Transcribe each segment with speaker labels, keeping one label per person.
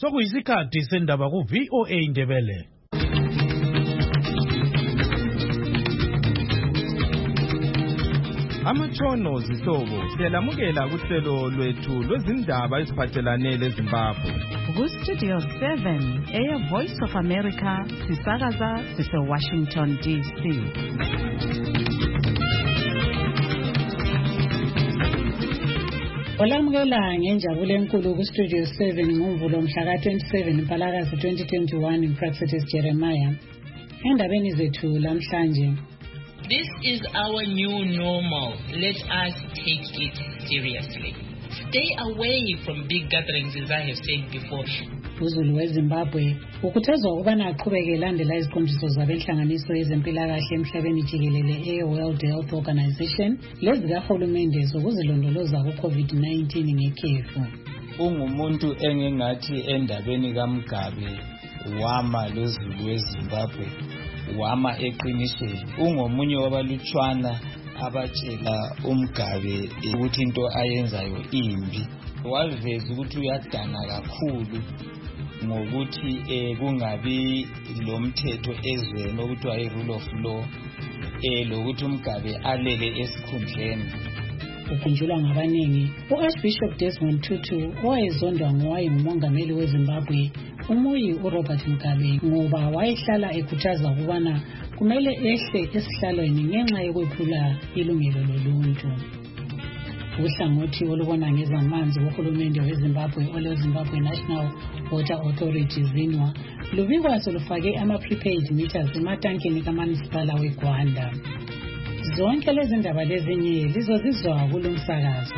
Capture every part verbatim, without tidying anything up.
Speaker 1: Sokuyisikhathi sendaba ku V O A Indebele.
Speaker 2: Amatshono zihlobo siyalamukela kuhlelo lwethu lwezindaba eziphathelane leZimbabwe.
Speaker 3: Ku Studio seven, Air Voice of America, sisakaza sise Washington D C.
Speaker 4: Olamukela ngenjabulo enkulu ku Studio seven ngoMvulo mhla ka twenty-seven Mpalakazi twenty twenty-one Praxedes Jeremiah. Endabeni zethu lamhlanje.
Speaker 5: This is our new normal. Let us take it seriously. Stay away from big gatherings, as I have said before.
Speaker 4: uZulu weZimbabwe ukhuthazwa ukubana aqhubeke elandela iziqondiso zabenhlanganiso yezempilakahle emhlabeni jikelele e-World Health Organization lezikahulumende zokuzilondoloza ku-COVID nineteen ngekhefu.
Speaker 6: Ungumuntu engingathi endabeni kaMgabe wama loZulu weZimbabwe wama eqinisweni. Ungomunye wabalutshwana abatshela uMgabe ukuthi into ayenzayo imbi. Waveza ukuthi uyadana kakhulu ngokuthi eh kungabi lo mthetho ezweni okuthiwa i-rule of law eh lokuthi uMgabe alele esikhundleni.
Speaker 4: Ukhunjulwa ngabaningi uArchbishop Desmond Tutu owayezondwa ngowayengumongameli weZimbabwe umuyi uRobert Mugabe ngoba wayehlala ekhuthaza ukubana kumele ehle esihlalweni ngenxa yokwephula ilungelo loluntu. Uhlangothi olubona ngezamanzi kuhulumende weZimbabwe oleZimbabwe National Water Authority ZINWA lubikwa selufake ama-prepaid meters ematankeni kaMunicipal weGwanda. Zonke lezi ndaba lezinye lizozizwa kulo msakazo.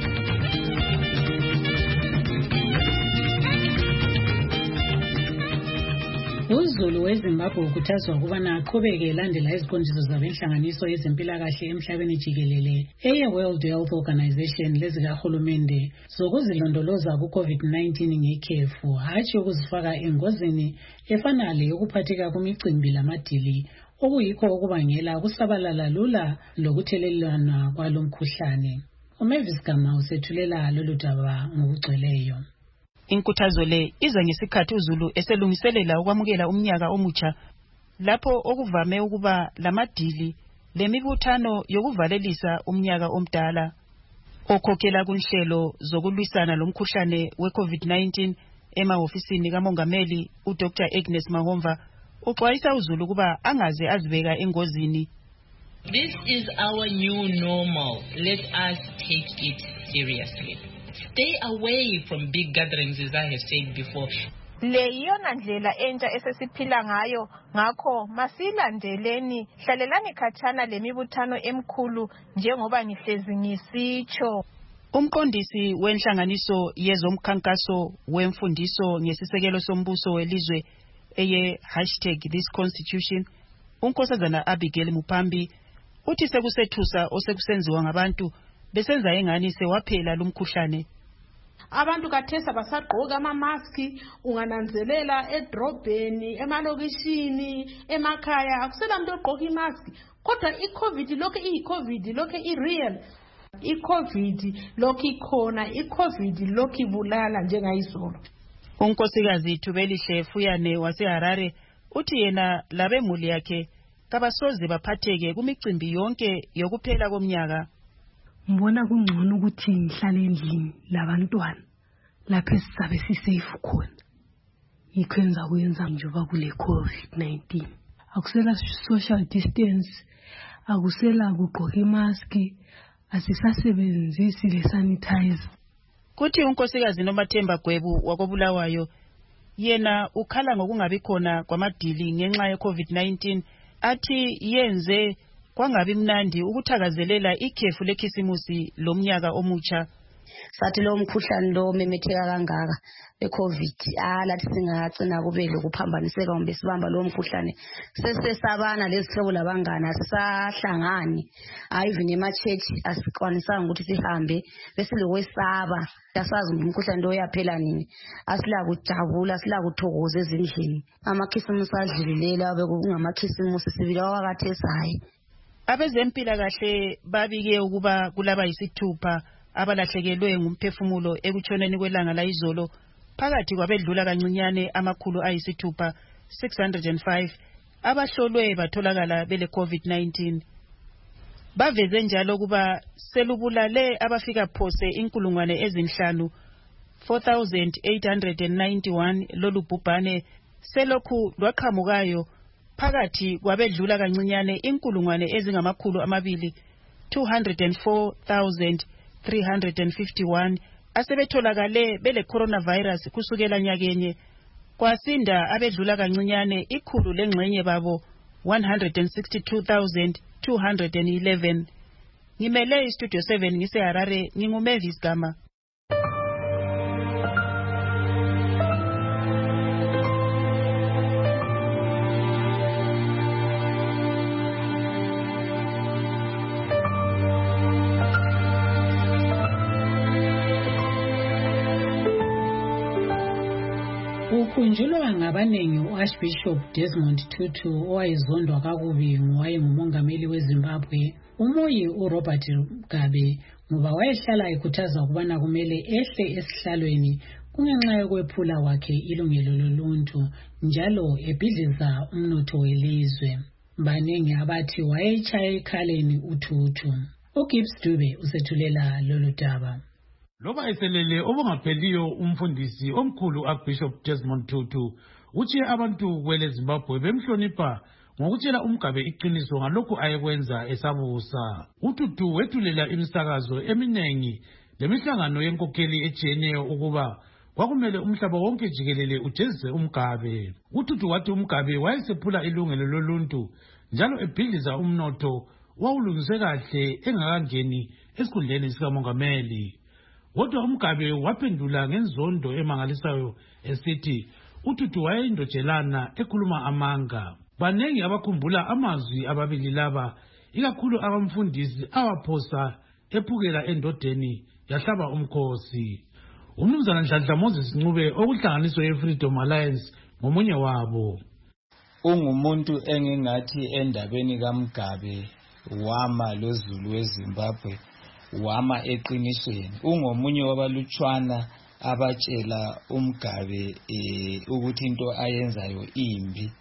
Speaker 4: uZulu weZimbabwe ukhuthazwa ukubana aqhubeke elandela iziqondiso zabenhlanganiso yezempilakahle emhlabeni jikelele eye-World Health Organization lezikahulumende zokuzilondoloza ku-COVID nineteen ngekhefu, hatshi ukuzifaka engozini efana leyokuphatheka kumicimbi lamadili okuyikho okubangela ukusabalala lula lokuthelelana kwalo mkhuhlane. uMavis Gama usethulela lolu daba ngokugcweleyo.
Speaker 7: Inkuthazo le iza ngesikhathi uZulu eselungiselela ukwamukela umnyaka omutsha lapho okuvame ukuba lamadili lemibuthano yokuvalelisa umnyaka omdala okhokhela kunhlelo zokulwisana lomkhuhlane we-COVID nineteen emahofisini kamongameli uDr Agnes Mahomva uxwayisa uZulu kuba angaze azibeka engozini.
Speaker 5: This is our new normal. Let us take it seriously. Stay away from big gatherings, as I have said before.
Speaker 8: Le yona ndlela entsha esesiphila ngayo, ngakho masilandeleni, hlalelani khatshana lemibuthano emkhulu njengoba ngihlezi ngisitsho.
Speaker 7: Umqondisi wenhlanganiso yezomkhankaso wemfundiso ngesisekelo sombuso welizwe eye hashtag this constitution uNkosazana Abigail Mupambi uthi sekusethusa osekusenziwa ngabantu besenza engani sewaphela lumkhuhlane.
Speaker 9: Abantu kathesa basagqoka ama-maski, ungananzelela edrobheni, emalokishini, emakhaya akusela muntu ogqoka imaski. Kodwa i-COVID lokho iyi-COVID lokho i-real. I-COVID lokho ikhona, i-COVID lokho ibulala njengayizolo.
Speaker 7: Unkosikazi Thubelihle Fuyane waseHarare uthi yena labemuli yakhe kabasoze baphatheke kumicimbi yonke yokuphela komnyaka.
Speaker 10: Mbona kungcono ukuthi ngihlale endlini labantwana lapho sisabe sisafe khona. Ikwenza kuyenza njengoba kule COVID nineteen. Akusela social distance, akusela kugqoka imask, asisasebenzisi le sanitizer.
Speaker 7: Kuthi unkosikazi Nomathemba Gwebu wakobulawayo yena ukhala ngokungabi khona kwamadili ngenxa ye-COVID nineteen athi yenze kwangabi mnandi ukuthakazelela ikhefu lekhisimusi lomnyaka omutsha.
Speaker 11: Sathi lo mkhuhlane lo memetheka kangaka eCovid alathi singagcina kube lokuphambaniseka ngombe sibamba lo mkhuhlane sesesabana lezihlobo labangana sisahlangani even ema-church asikwanisanga ukuthi sihambe bese lokwesaba yasazi umkhuhlane lo yaphela nini asila kujabula asila kuthokoza ezindlini amakhisimusi adlulilela bekungamakhisimusi sibila wakathesayo.
Speaker 7: Abezempilakahle babike ukuba kulaba yisithupha abalahlekelwe ngumphefumulo ekutshoneni kwelanga la izolo phakathi kwabedlula kancinyane amakhulu ayisithupha six hundred five abahlolwe batholakala bele COVID nineteen. Baveze njalo kuba selubulale abafika phose inkulungwane ezinhlanu four thousand eight hundred ninety-one lolu bhubhane selokhu lwaqhamukayo phakathi kwabedlula kancinyane inkulungwane ezingamakhulu amabili two hundred four thousand three hundred fifty-one asebetholakale bele coronavirus kusukela nyakenye kwasinda abedlula kancinyane ikhulu lengxenye babo one hundred sixty-two thousand two hundred eleven. Ngimele Studio seven ngise Harare, nginguMavis Gama.
Speaker 4: Ukhunjulwa ngabanengi uArchbishop Desmond Tutu owayezondwa kakubi ngowayengumongameli weZimbabwe, umoyi uRobert Mugabe, ngoba wayehlala ekhuthaza ukubana kumele ehle esihlalweni kungenxa yokwephula kwakhe ilungelo loluntu njalo ebhidliza umnotho welizwe. Banengi abathi wayechaya ekhaleni uTutu. uGibbs Dube usethulela lolu daba.
Speaker 1: Loba eselele obungapheliyo umfundisi omkhulu uArchbishop Desmond Tutu utshiye abantu kwele Zimbabwe bemhlonipha ngokutshela uMgabe iqiniso ngalokhu ayekwenza esabusa. uTutu wethulela imisakazo eminengi lemihlangano yenkokheli ejiyeneyo ukuba kwakumele umhlaba wonke jikelele ujezise uMgabe. uTutu wathi uMgabe wayesephula ilungelo loluntu njalo ebhidliza umnotho wawulungiswe kahle engakangeni esikhundleni sikamongameli. Kodwa uMgabe waphendula ngenzondo emangalisayo esithi uTutu wayeyindojelana ekhuluma amanga. Banengi abakhumbula amazwi ababili laba, ikakhulu abamfundisi awaphosa ephukela endodeni yahlaba umkhosi. Umnumzana Nhlanhla Moses Ncube okuhlanganiso yeFreedom Alliance ngomunye wabo.
Speaker 6: Ungumuntu engingathi endabeni kaMgabe wama loZulu weZimbabwe wama eqinisweni. Ungomunye wabalutshwana abatshela uMgabe eh ukuthi into ayenzayo imbi.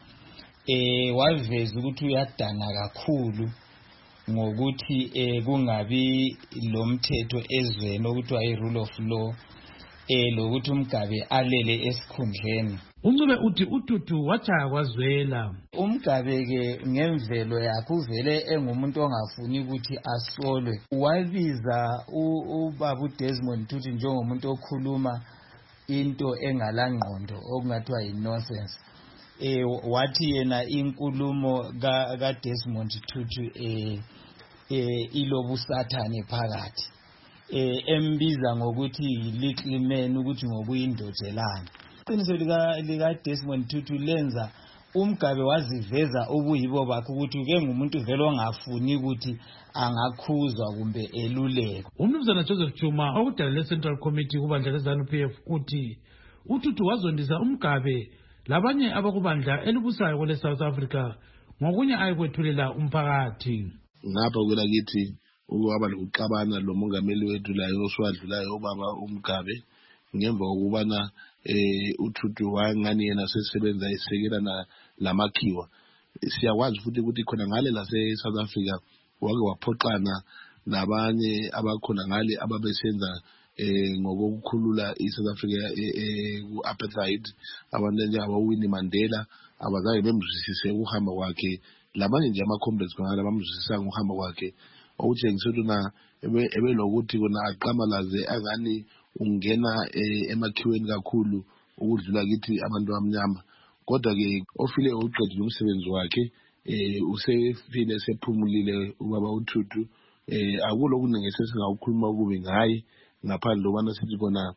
Speaker 6: Eh waveza ukuthi uyadana kakhulu ngokuthi eh kungabi lomthetho ezweni ukuthi ayi rule of law eh lokuthi uMgabe alele esikhundleni.
Speaker 1: uNcube uthi uTutu wachaya kwazwela.
Speaker 6: uMgabe ke ngemvelo yakhe uvele engumuntu ongafuni ukuthi asolwe. Wabiza ubaba uDesmond Tutu njengomuntu okhuluma into engalangqondo okungathiwa yinonsense. Eh wathi yena inkulumo ka kaDesmond Tutu eh eh ilobusathane phakathi. Eh embiza ngokuthi little man ukuthi ngokuyindojelana. Iqiniso lika lika Desmond Tutu lenza uMgabe waziveza ubuyibo bakhe ukuthi ke ngumuntu vele ongafuni ukuthi angakhuzwa kumbe eluleko.
Speaker 1: Umnumzana Joseph Chuma okudalele Central Committee kubandla leZANU-P F uthi uTutu wazondisa uMgabe labanye abakubandla elibusayo kwele South Africa ngokunye ayikwethulela umphakathi.
Speaker 12: Ngapha kwela kithi ukuba lokuxabana lo mongameli wethu la yoswadlulayo ubaba uMgabe ngemva kokubana eh uTutu wangani yena sesebenza isekela na lamakhiwa. Siyakwazi futhi ukuthi khona ngale la South Africa wake waphoxana nabanye abakhona ngale ababesenza eh ngokukhulula iSouth Africa eh ku-apartheid, abantu njengabo Winnie Mandela abazange bemzwisise ukuhamba kwakhe, labanye nje ama-complex ngala bamzwisisa ukuhamba kwakhe, okutshengisa ukuthi na ebe lokuthi kona aqamalaze angani ungena emakhiweni kakhulu ukudlula kithi abantu abamnyama. Kodwa ke ofile uqedile umsebenzi wakhe eh usefile sephumulile ubaba uTutu eh akulo kuningi sesingawukhuluma kube ngaye ngaphandle lokubana sithi kona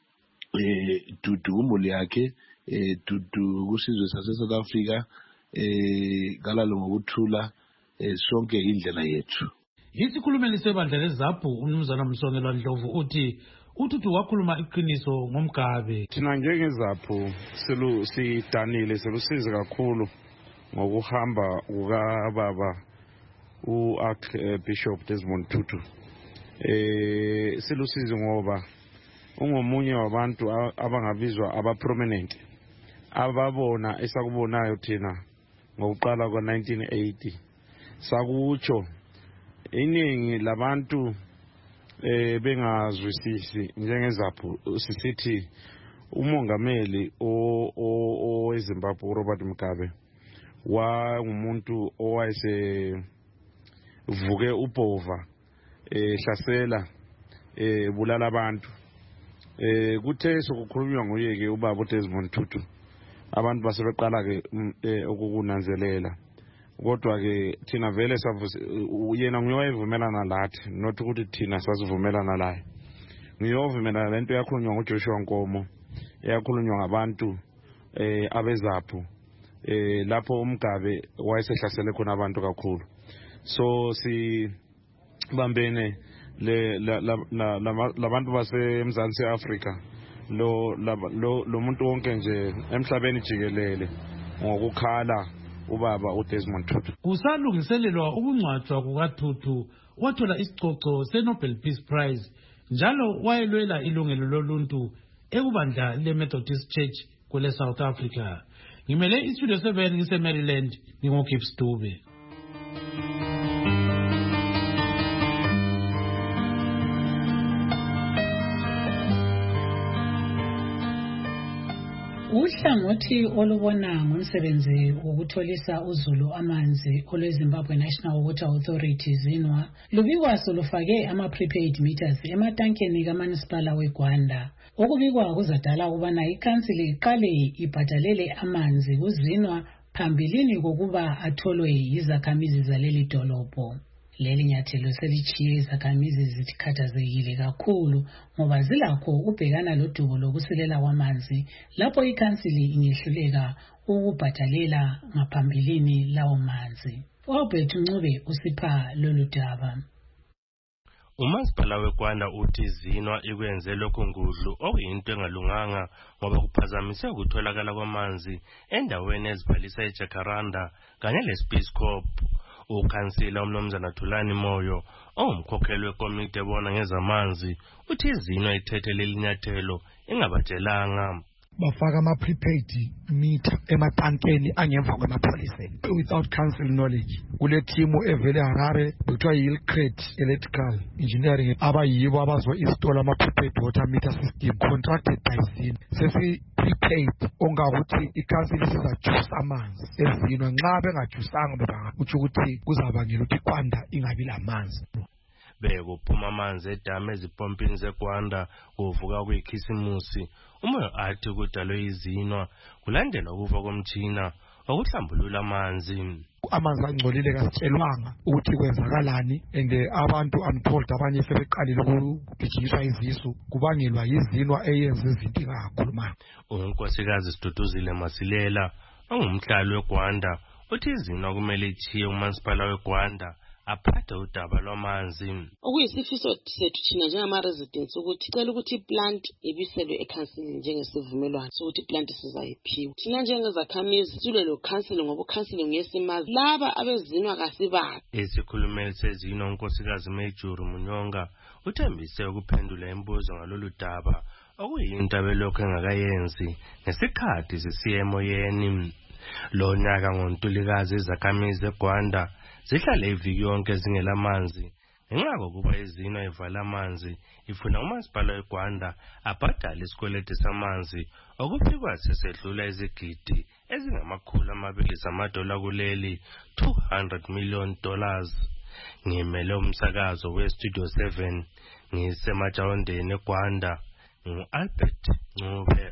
Speaker 12: eh Tutu umuli yakhe eh Tutu kusizwe sase South Africa eh galalo ngokuthula eh sonke indlela yethu.
Speaker 1: Isikhulumeli sebandla leZAPU umnumzana Msongelwa Ndlovu uthi uTutu wakhuluma iqiniso ngoMgabe.
Speaker 13: Thina njengeZAPU selu sidanile selusize kakhulu ngokuhamba kukababa uArchbishop Desmond Tutu. Eh selusize ngoba ungomunye wabantu abangabizwa aba-prominent ababona esakubonayo thina ngokuqala kwa-nineteen eighty. Sakutsho iningi labantu eh bengazwisisi njengezaphu sisithi umongameli oweZimbabwe uRobert Mugabe wangumuntu owayese vuke ubhova ehlasela ebulala abantu. Eh kuthe sokukhulunywa nguye ke ubaba uDesmond Tutu abantu basebeqala ke ukukunanzelela, kodwa ke thina vele yena nguyowayevumelana lathi, not ukuthi thina sasivumelana laye. Nguyovumelana lento yakhulunywa nguJoshua Nkomo, yakhulunywa ngabantu eh abezaphu eh lapho uMgabe wayesehlasele khona abantu kakhulu. So si bambene le labantu baseMzansi Afrika lo lo muntu wonke nje emhlabeni jikelele ngokukhala ubaba uDesmond Tutu.
Speaker 1: Kusalungiselelwa ukungcwatshwa kukaTutu wathola isicoco seNobel Peace Prize, njalo wayelwela ilungelo loluntu ekubandla leMethodist Church kule South Africa. Ngimele iStudio seven ngise Maryland, ngingokipps Dube.
Speaker 4: Uhlangothi olubona ngomsebenzi wokutholisa uzulu amanzi olweZimbabwe National Water Authority ZINWA lubikwa solufake ama-prepaid meters ematankeni kaManisipala weGwanda. Okubikwa kuzadala ukubana ikhansili iqale ibhadalele amanzi kuZINWA phambilini kokuba atholwe yizakhamizi zaleli dolobho. Leli nyathelo selichiye izakhamizi zikhathazekile kakhulu ngoba zilakho ubhekana lodubo lokusilela kwamanzi lapho ikhansili ingehluleka ukubhadalela ngaphambilini lawo manzi. Obert Ncube usipha lolu daba.
Speaker 14: Umasipala weGwanda uthi ZINWA ikwenze lokho ngudlu okuyinto engalunganga ngoba kuphazamise ukutholakala kwamanzi endaweni ezibhalisa eJacaranda kanye leSpeed Corp. Ukhansila uMnumzana Thulani Moyo ongumkhokheli wekomiti ebona ngezamanzi uthi ZINWA ithethe leli nyathelo ingabatshelanga.
Speaker 15: Bafaka ama-prepaid meter ematankeni angemva kwemapholiseni without council knowledge. Kule timu evele Harare bekuthiwa yi-Hillcrest Electrical Engineering abayibo abazo-install ama-prepaid water meter system contracted by ZINWA. Sesi-prepaid ongakuthi ikhansili sizajusa amanzi eZINWA. Nxa bengajusanga bebangakutsho ukuthi kuzabangela ukuthi iGwanda ingabi lamanzi.
Speaker 14: Bekuphuma amanzi edamu ezipompini zeGwanda kuvuka kuyikhisimusi. Umoya athi kudalwe iZINWA kulandela ukufa komtshina okuhlambulula amanzi.
Speaker 15: Amanzi angcolile kasitshelwanga ukuthi kwenzakalani, and abantu untold abanye sebeqalile ukugijiswa izisu kubangelwa yiZINWA eyenze izinto ingakhuluma.
Speaker 14: Unkosikazi Siduduzile Masilela ongumhlali weGwanda uthi iZINWA kumele ichiye umasipala weGwanda aphathe udaba lwamanzi.
Speaker 16: Okuyisifiso sethu thina njengama-residents ukuthi cela ukuthi i-plant ibiselwe ekhansilini njengesivumelwano sokuthi i-plant sizayiphiwa. Thina njengezakhamizi silwe lo khansili ngoba ukhansili nguyesimazi. Laba abeZINWA kasibazi.
Speaker 14: Isikhulumeli seZINWA unkosikazi Mayjuri Munyonga uthembise ukuphendula imibuzo ngalolu daba okuyinto abelokhu engakayenzi ngesikhathi sisiya emoyeni. Lo nyaka ngoNtulikazi izakhamizi eGwanda zihlale iviki yonke zingelamanzi ngenxa kokuba iZINWA ivala amanzi ifuna umasipala weGwanda abhadale isikweleti samanzi okufikwa sesedlula izigidi ezingamakhulu amabili zamadola kuleli two hundred million dollars. Ngimele umsakazo weStudio seven ngisemajawondeni eGwanda ngu-Albert Ncube.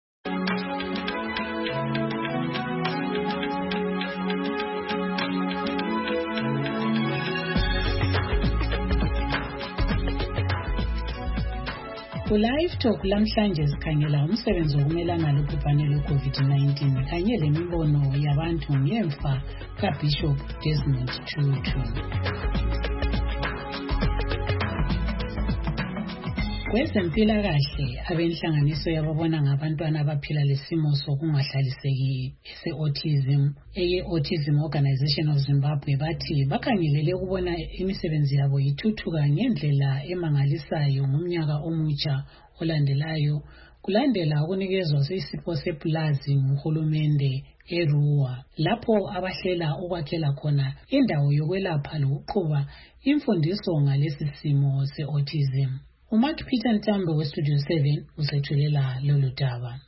Speaker 4: Ku-Live Talk lamhlanje sikhangela umsebenzi wokumelana lobhubhane lwe-COVID nineteen kanye lemibono yabantu ngemfa kaBishop Desmond Tutu. Kwezempilakahle abenhlanganiso yababona ngabantwana abaphila lesimo sokungahlaliseki ese-autism eye-Autism Organization of Zimbabwe bathi bakhangelele ukubona imisebenzi yabo ithuthuka ngendlela emangalisayo ngomnyaka omutsha olandelayo kulandela ukunikezwa isipho sepulazi nguhulumende eRuwa lapho abahlela ukwakhela khona indawo yokwelapha lokuqhuba imfundiso ngalesi simo se-autism. uMark Peter Ntambo weStudio seven usethulela lolu daba.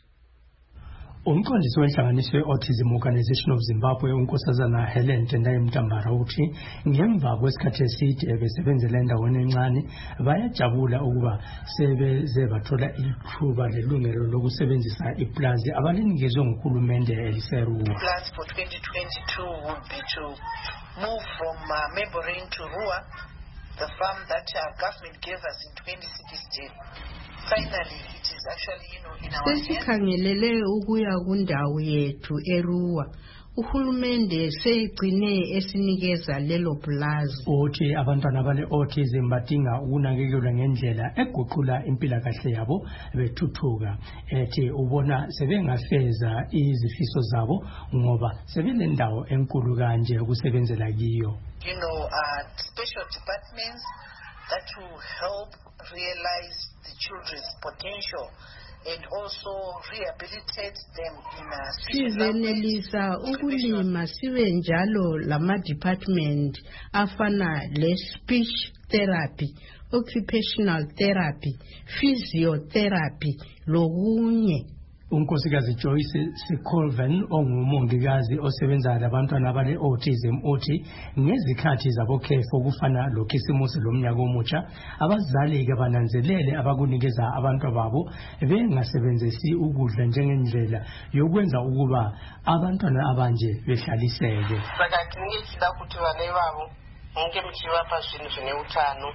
Speaker 17: Umqondisi wenhlanganiso ye-Autism Organization of Zimbabwe unkosazana Helen Tendai Mtambara uthi ngemva kwesikhathi eside besebenzela endaweni encane bayajabula ukuba sebeze bathola ithuba lelungelo lokusebenzisa iplazi abalinikezwe nguhulumende eliseRuwa.
Speaker 18: Plans for twenty twenty-two would be to move from uh, Membrane to Ruwa, the farm that uh, government gave us in twenty sixteen. Finally, it is actually, you know, in our hands.
Speaker 19: Sesikhangelele ukuya kundawo yethu eRuwa. Uhulumende segcine esinikeza lelo plaza.
Speaker 17: Uthi abantwana abale autism badinga ukunakekelwa ngendlela eguqula impilakahle yabo bethuthuka. Ethi ubona sebengafeza izifiso zabo ngoba sebenendawo enkulu kanje ukusebenzela kiyo.
Speaker 18: You know, uh, special departments that will help realize the children's potential and also rehabilitate them in a
Speaker 19: sizenelisa ukulima sibe njalo lama department afana le speech therapy, occupational therapy, physiotherapy lokunye.
Speaker 17: Unkosikazi Joyce Sicolven ongumongikazi osebenza labantwana abale autism uthi ngezikhathi zabokhefu kufana lokhisimusi lomnyaka omutsha abazali ke bananzelele abakunikeza abantu babo bengasebenzisi ukudla njengendlela yokwenza ukuba abantwana abanje behlaliseke.
Speaker 18: Sakathi ngicela ukuthi bane babo ngeke mchibapha zvinhu zvine utano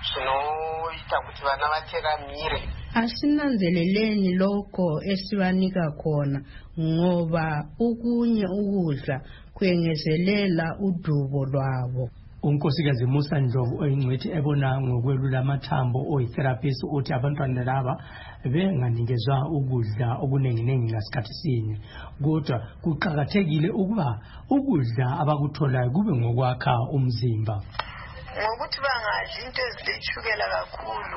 Speaker 18: zvinoita kuti vana vateramire.
Speaker 19: Asinanzeleleni lokho esibanika khona ngoba ukunye ukudla kwengezelela udubo lwabo.
Speaker 17: Unkosikazi Musa Ndlovu oyingcwethi ebona ngokwelula amathambo oyitherapist uthi abantwana laba benganikezwa ukudla okunenginengi ngasikhathi sinye kodwa kuqhakathekile ukuba ukudla abakutholayo kube ngokwakha umzimba.
Speaker 18: Ngokuthi bangadli into ezilethukela kakhulu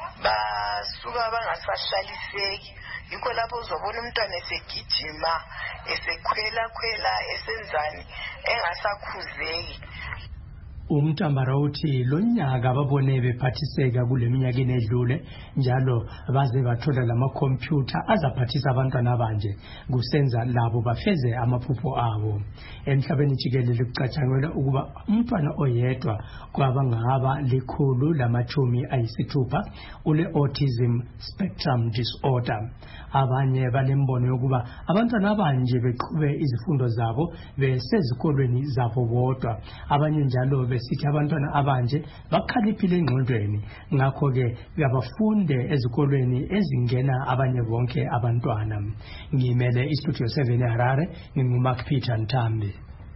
Speaker 18: basuka bangasahlaliseki yikho lapho uzobona umntwana esegijima esekhwela khwela esenzani engasakhuzeki.
Speaker 17: Umtambara uthi lonyaka babone bephathiseka kuleminyaka enedlule njalo baze bathola lama computer azaphathisa abantwana abanje kusenza labo bafeze amaphupho abo. Emhlabeni jikelele kucatshangelwa ukuba umntwana oyedwa kwabangaba likhulu lamathumi ayisithupha ule autism spectrum disorder. Abanye balembono yokuba abantwana abanje beqhube izifundo zabo besezikolweni zabo bodwa. Abanye njalo besithi abantwana abanje bakhaliphile engqondweni ngakho ke abafunde ezikolweni ezingena abanye bonke abantwana. Ngimele iStudio seven eHarare nginguMark Peter Ntambi.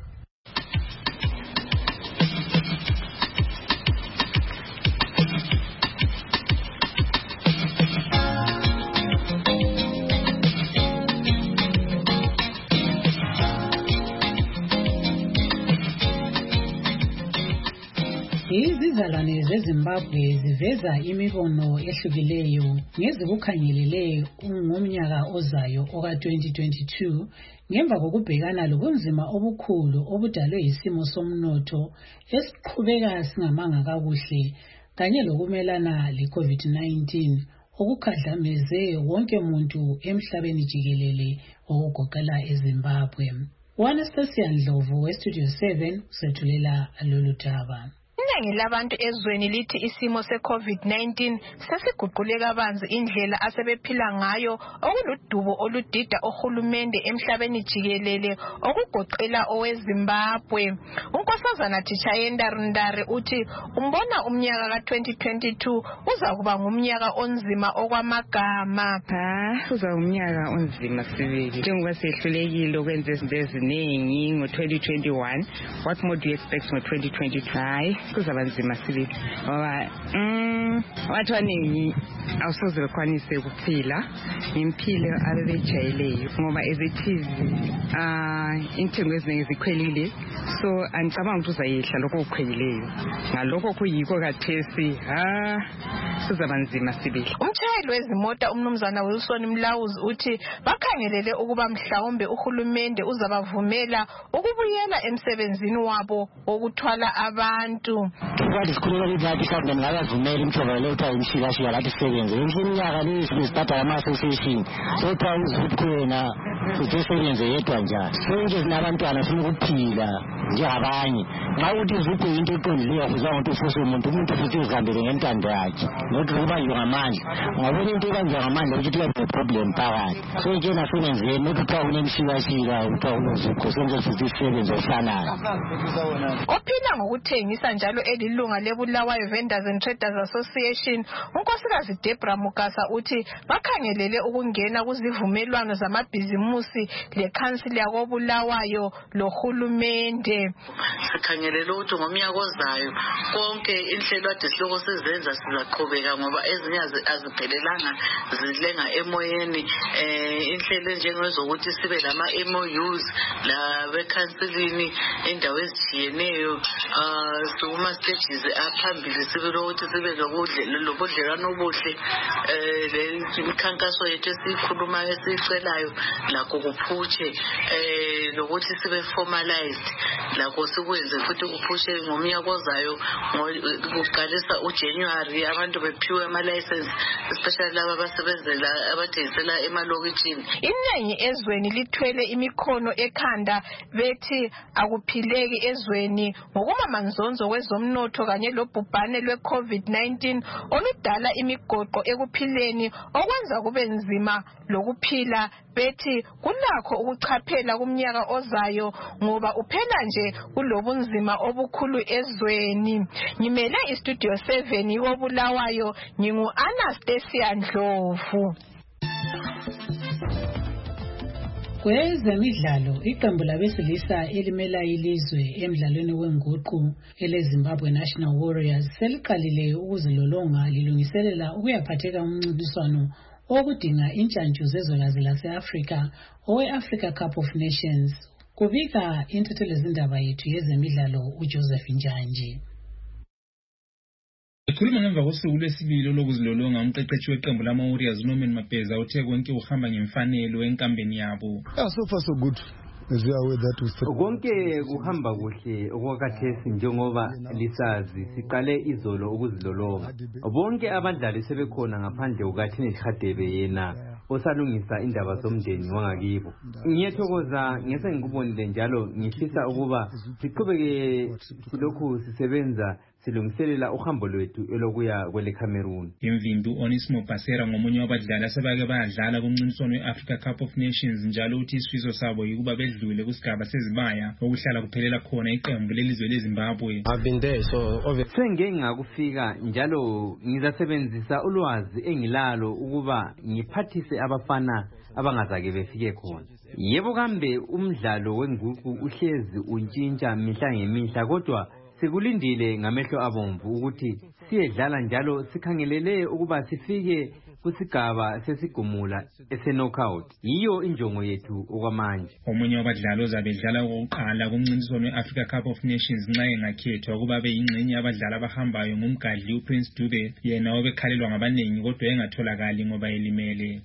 Speaker 4: Izizalwane zeZimbabwe ziveza imibono ehlukileyo ngezikukhangelele ngomnyaka ozayo oka twenty twenty-two ngemva kokubhekana lobunzima obukhulu obudalwe yisimo somnotho esiqhubeka singamanga kakuhle kanye lokumelana le-COVID nineteen okukhadlameze wonke umuntu emhlabeni jikelele okugoqela eZimbabwe. Anastasia Ndlovu weStudio seven usethulela lolu daba.
Speaker 8: Iningi labantu ezweni lithi isimo se-COVID nineteen sesiguqule kabanzi indlela asebephila ngayo okuludubo oludida ohulumende emhlabeni jikelele okugoqela oweZimbabwe. Unkosazana Tichayenda Rundare uthi umbona umnyaka ka twenty twenty-two uzakuba ngumnyaka onzima okwamagama.
Speaker 20: Ha, uza umnyaka onzima sibili. Njengoba sehlulekile ukwenza izinto eziningi ngo twenty twenty-one, what more do you expect ngo twenty twenty-two?
Speaker 21: kuzaba nzima sibili ngoba mm abantu abaningi awusoze bekwanise ukuphila impilo abebejayeleyo ngoba ezithizi ah intengo eziningi zikhwelile so angisabanga ukuthi uzayehla lokho okukhwelileyo ngalokho kuyiko kathesi ha kuzaba nzima sibili.
Speaker 8: Umtshayeli wezimota umnumzana Wilson Mlawuzi uthi bakhangelele ukuba mhlawumbe uhulumende uzabavumela ukubuyela emsebenzini wabo wokuthwala abantu.
Speaker 22: Kwathi sikhuleka lithi mhlawumbe ngabavumela imithova letha imshikashiya lathi sisebenze iminyaka lezi sizithatha ama-association sotha uzukhona usesebenze yedwa njani sonke sinabantwana sifuna ukuphila njengabanye nxa uthi uzukho into eqondileyo kuzange ukuthi ufuse umuntu umuntu futhi uzihambele ngentando yakhe nokuthi kubanjwe ngamandla ungabona into ebanjwa ngamandla ukuthi kuyabe ne-problem phakathi so nje nasebenzeni nokuthi kuthiwa kunemshikashika kuthiwa kunozukho senze futhi isisebenzi ofanayo.
Speaker 8: Ophila ngokuthengisa njalo elilunga leBulawayo Vendors and Traders Association unkosikazi Debra Mukasa uthi bakhangelele ukungena kuzivumelwano zamabhizimusi lekhansili yakoBulawayo lohulumende.
Speaker 18: Sikhangelele ukuthi ngomnyaka ozayo konke inhlelo ade siloko sizenza sizaqhubeka ngoba ezinye aziphelelanga zilenga emoyeni eh inhlelo njengezokuthi sibe lama M O Us la bekhansilini endawo ezitshiyeneyo ah soma stages aphambili sibe ukuthi sibe lokudlela lobudlelwano obuhle eh imikhankaso yethu esikhuluma esicelayo lakho kuphutshe eh lokuthi sibe formalized lakho sikwenze futhi kuphutshe ngomnyaka ozayo ngokuqalisa uJanuary abantu bephiwe ama license especially laba abasebenzela abathengisela emalokitshini.
Speaker 8: Iningi ezweni lithwele imikhono ekhanda bethi akuphileki ezweni ngokumamanzonzo kwezomnotho kanye lobhubhane lwe-COVID nineteen oludala imigoqo ekuphileni okwenza kube nzima lokuphila bethi kulakho ukuchaphela kumnyaka ozayo ngoba uphela nje kulobunzima obukhulu ezweni. Ngimele istudio seven yoBulawayo ngingu Anastasia Ndlovu.
Speaker 4: Kwezemidlalo iqembu labesilisa elimela ilizwe emidlalweni wenguqu eleZimbabwe National Warriors seliqalile ukuzilolonga lilungiselela ukuyaphatheka umncintiswano okudinga intshantshu zezwekazi lase-Afrika owe-Africa Cup of Nations. Kubika intethelezindaba yethu yezemidlalo uJoseph Njanji.
Speaker 23: Ekhuluma ngemva kosuku lwesibili lokuzilolonga umqeqeshi weqembu lama-Warriors Norman Mapeza uthe konke uhamba ngemfanelo enkambeni yabo.
Speaker 24: Yeah, so far so good.
Speaker 25: Konke kuhamba kuhle okwakhathesi njengoba lisazi siqale izolo ukuzilolonga. Bonke abadlali sebekhona ngaphandle kukaThini Hadebe yena osalungisa indaba zomndeni wangakibo. Ngiyethokoza ngese ngikubonile njalo ngifisa ukuba siqhubeke silokhu sisebenza silungiselela uhambo lwethu elokuya kwele Cameroon.
Speaker 23: Imvindu Onismo Basera ngomunye wabadlali asebake bayadlala kumncintiswano we-Africa Cup of Nations njalo uthi isifiso sabo yikuba bedlule kusigaba sezibaya okuhlala kuphelela khona iqembu lelizwe leZimbabwe.
Speaker 25: Sengeke ngakufika njalo ngizasebenzisa ulwazi engilalo ukuba ngiphathise abafana abangazake befike khona. Yebo kambe umdlalo wenguqu uhlezi untshintsha mihla ngemihla kodwa sikulindile ngamehlo abomvu ukuthi siyedlala njalo sikhangelele ukuba sifike kusigaba sesigumula ese-knockout. Yiyo injongo yethu okwamanje.
Speaker 23: Omunye wabadlali ozabedlala okokuqala kumncintiswano we-Africa Cup of Nations nxa engakhethwa ukuba beyingxenye yabadlali abahambayo ngumgadli uPrince Dube yena obekhalelwa ngabanengi kodwa engatholakali ngoba elimele.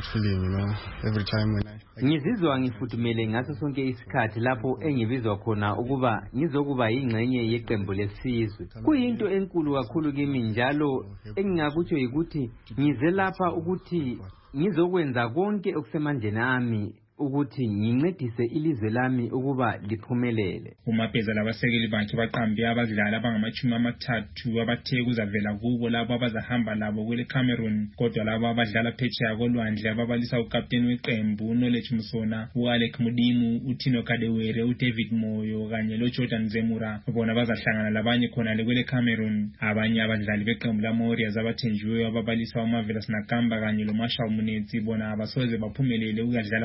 Speaker 25: Ngizizwa ngifudumele ngaso sonke isikhathi lapho engibizwa khona ukuba ngizokuba yingxenye yeqembu lesizwe. Kuyinto enkulu kakhulu kimi njalo engingakutsho yikuthi ngize lapha ukuthi ngizokwenza konke okusemandleni ami ukuthi ngincedise ilizwe lami ukuba liphumelele.
Speaker 23: Umapeza labasekeli bakhe baqambe abadlali abangamachumi amathathu abathe kuzavela kubo labo abazahamba labo kwele Cameroon kodwa labo abadlala phetsheya kolwandle ababalisa ukapteni weqembu uKnowledge Musona, uAlec Mudimu, uThino Kadewere, uDavid Moyo kanye loJordan Zemura bona bazahlangana labanye khona le kwele Cameroon. Abanye abadlali beqembu lama-Warriors abathenjiweyo ababalisa uMarvelous Nakamba kanye loMarshall Munetsi bona abasoze baphumelele ukudlala komncintiswano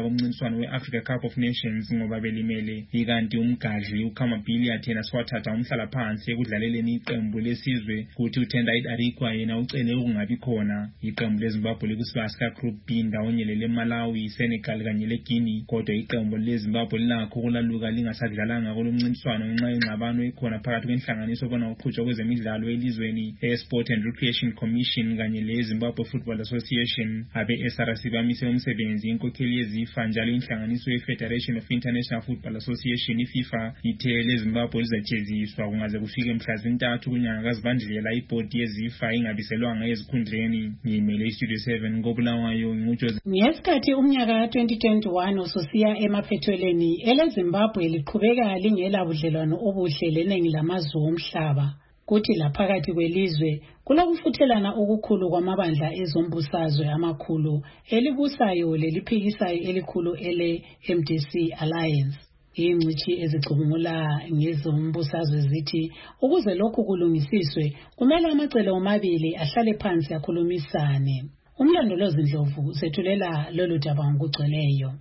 Speaker 23: kumncintiswano we-Africa Cup of Nations ngoba belimele. Ikanti umgadli uKamabili yena swathatha umhlala phansi ekudlaleleni iqembu lesizwe kuthi uTendai Arikwa yena ucele ukungabi khona. Iqembu leZimbabwe likusiba sika Group B ndawonyelele Malawi, Senegal kanye leGuinea, kodwa iqembu leZimbabwe linakho ukulaluka lingasadlalanga kulomncintiswano ngenxa yengxabano ekhona phakathi kwenhlanganiso bona uqhutshwa kwezemidlalo elizweni e-Sport and Recreation Commission kanye le-Zimbabwe Football Association. Abe-S R C bamise umsebenzi inkokheli yeZIFA njalo inhlanganiso ye-Federation of International Football Association iFIFA ithe leZimbabwe lizajeziswa kungaze kufike mhla zintathu kunyanga kaZibandlela ibhodi yeZIFA ingabiselwanga ezikhundleni. Ngiyimele iStudio seven koBulawayo nguJose.
Speaker 4: Ngesikhathi umnyaka ka twenty twenty-one ususiya emaphethelweni, eleZimbabwe liqhubeka lingela budlelwano obuhle leningi lamazwe omhlaba. Kuthi laphakathi kwelizwe kulokufuthelana okukhulu kwamabandla ezombusazwe amakhulu elibusayo leliphikisayo elikhulu ele M D C Alliance. Ingcithi ezicubungula ngezombusazwe zithi ukuze lokhu kulungisiswe kumele amacele omabili ahlale phansi akhulumisane. Umlandolozi Ndlovu sethulela lolu daba ngokugcweleyo.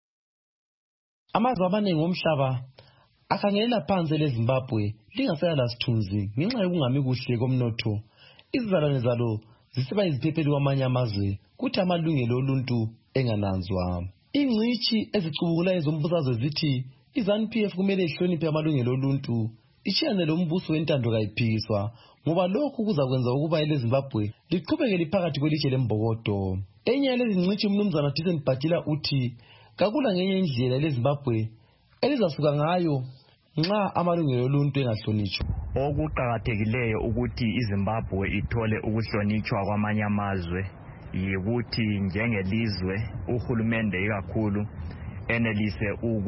Speaker 2: Amazwe abaningi omhlaba akhangelela phansi leZimbabwe lingasela lasithunzi ngenxa yokungami kuhle komnotho. Izizalwane zalo zisiba iziphepheli kwamanye amazwe kuthi amalungelo oluntu engananzwa. Ingcithi ezicubungula ezombusazwe zithi iZANU P F kumele ihloniphe amalungelo oluntu, ishiyane lombuso wentando kayiphikiswa ngoba lokhu kuzakwenza ukuba eleZimbabwe liqhubeke liphakathi kwelitshe lembokodo. Enye yalezi ngcithi umnumzana Decent Bhatila uthi kakula ngenye indlela eleZimbabwe elizasuka ngayo nxa amalungelo oluntu engahlonitshwa.
Speaker 3: Okuqakathekileyo ukuthi iZimbabwe ithole ukuhlonitshwa kwamanye amazwe yikuthi njengelizwe uhulumende ikakhulu enelise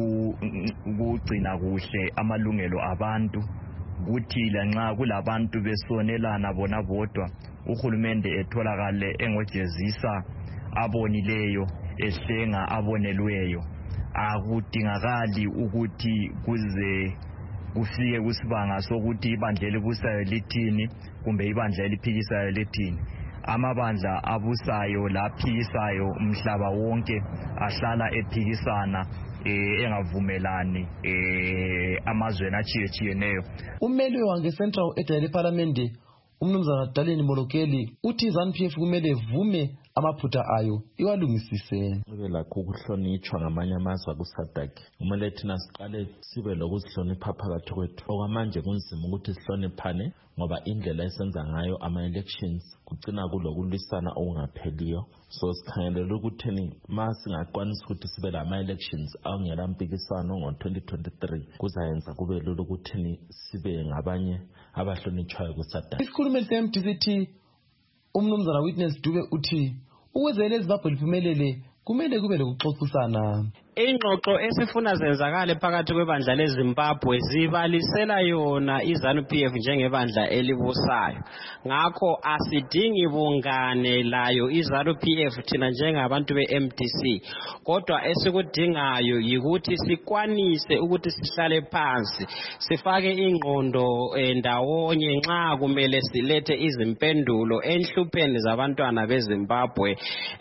Speaker 3: ukugcina kuhle amalungelo abantu, kuthi lanxa kulabantu besonelana bona bodwa uhulumende etholakale engojezisa abonileyo ehlenga abonelweyo. Akudingakali ukuthi kuze kufike kusibanga sokuthi ibandla elibusayo lithini kumbe ibandla eliphikisayo lithini. Amabandla abusayo laphikisayo umhlaba wonke ahlala ephikisana engavumelani amazweni achiyetshiyeneyo.
Speaker 2: Ummeli wange Central Edale Parliament umnumzana Daleni Molokeli uthi iZANU P F kumele vume amaphutha ayo iwalungisise.
Speaker 5: Kube lakho ukuhlonitshwa ngamanye amazwe akuSADC. Kumele thina siqale sibe lokuzihlonipha phakathi kwethu. Okwamanje kunzima ukuthi sihloniphane ngoba indlela esenza ngayo ama-elections kugcina kulokulwisana okungapheliyo. So sikhangelela ukuthini ma singakwanisa ukuthi sibe lama-elections awungela mpikiswano ngo-twenty twenty-three kuzayenza kube lula ukuthini sibe ngabanye abahlonitshwayo kuSADC.
Speaker 2: Isikhulumeli se-M D C T umnumzana Witness Dube uthi ukuze eleZimbabwe liphumelele kumele kube lokuxoxisana.
Speaker 9: Ingxoxo esifuna zenzakale phakathi kwebandla leZimbabwe zibalisela yona iZANU P F njengebandla elibusayo. Ngakho asidingi bungane layo iZANU P F thina njengabantu be-M D C. Kodwa esikudingayo yikuthi sikwanise ukuthi sihlale phansi, sifake ingqondo ndawonye nxa kumele silethe izimpendulo enhlupheni zabantwana beZimbabwe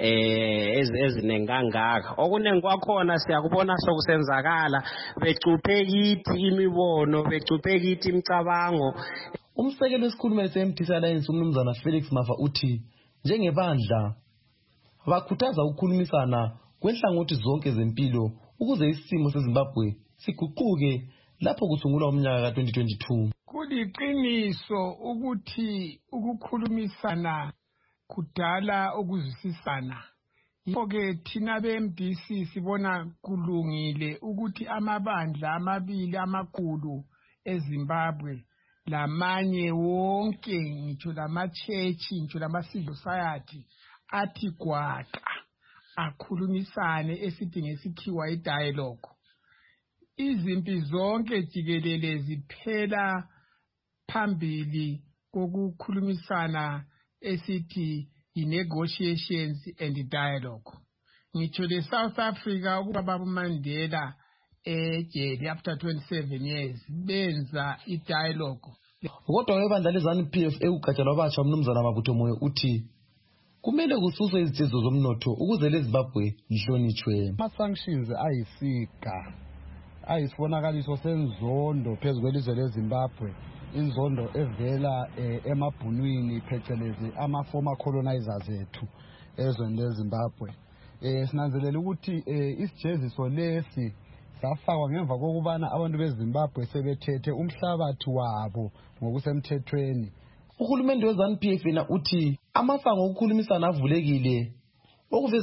Speaker 9: ezinengangaka. Okunengi kwakhona siyakubona sokusenzakala, becuphe kithi imibono, becuphe kithi imicabango.
Speaker 2: Umsekeli wesikhulumeli se-M D C Alliance umnumzana Felix Mafa uthi njengebandla bakhuthaza ukukhulumisana kwenhlangothi zonke zempilo ukuze isimo seZimbabwe siguquke lapho kusungulwa umnyaka ka twenty twenty-two.
Speaker 24: Kuliqiniso ukuthi ukukhulumisana kudala ukuzwisisana. Yikho-ke thina be-M D C sibona kulungile ukuthi amabandla amabili amakhulu eZimbabwe lamanye wonke ngitsho lama-church ngitsho lama-civil society athi gwaqa akhulumisane esithi ngesikhiwa i-dialogue. Izimpi zonke jikelele ziphela phambili kokukhulumisana esithi i-negotiations and dialogue. Ngitsho le South Africa ukuba Baba Mandela ejele after twenty-seven years benza i-dialogue.
Speaker 2: Kodwa webandla leZANU P F ekugatsha lwabatsha umnumzana Mabutho Moyo uthi kumele kususwe izithizo zomnotho ukuze leZimbabwe lihlonitshwe.
Speaker 6: Ama-sanctions ayisiga ayisibonakaliso senzondo phezu kwelizwe leZimbabwe, inzondo evela eh, emabhunwini phecelezi ama-former colonizers ethu ezweni leZimbabwe. Eh, sinanzelela ukuthi eh, isijeziso lesi safakwa ngemva kokubana abantu beZimbabwe sebethethe umhlabathi wabo ngokusemthethweni.
Speaker 2: Uhulumende we-ZANU-P F yena uthi amasango okukhulumisana avulekile okuveza